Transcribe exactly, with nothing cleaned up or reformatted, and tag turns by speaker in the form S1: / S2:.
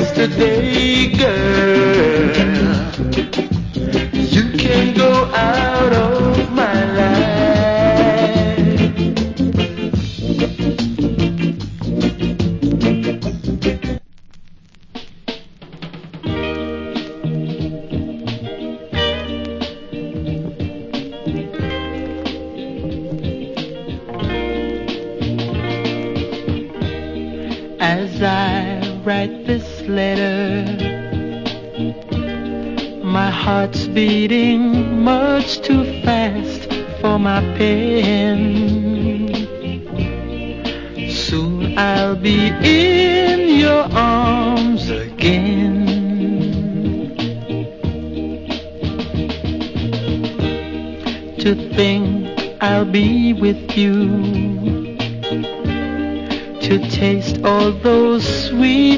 S1: yesterday, girl. You can go out of my life. As I write this letter, my heart's beating much too fast for my pen. Soon I'll be in your arms again. To think I'll be with you, to taste all those sweet